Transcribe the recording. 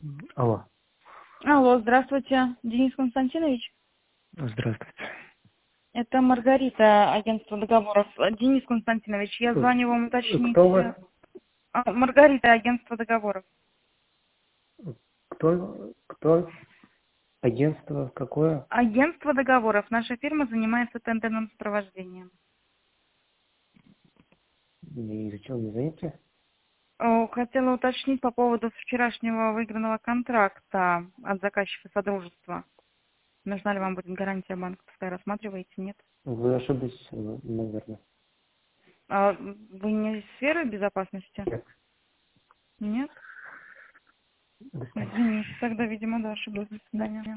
Алло. Алло, здравствуйте, Денис Константинович. Здравствуйте. Это Маргарита, агентство договоров. Денис Константинович, я звоню вам уточнить. Кто вы? Маргарита, агентство договоров. Кто? Агентство какое? Агентство договоров. Наша фирма занимается тендерным сопровождением. И зачем вы звоните? Хотела уточнить по поводу вчерашнего выигранного контракта от заказчика Содружества. Нужна ли вам будет гарантия банковская? Рассматриваете? Нет? Вы ошиблись, наверное. Вы не из сферы безопасности? Нет. Нет? До свидания. Извините, тогда, видимо, да, ошиблась. До свидания.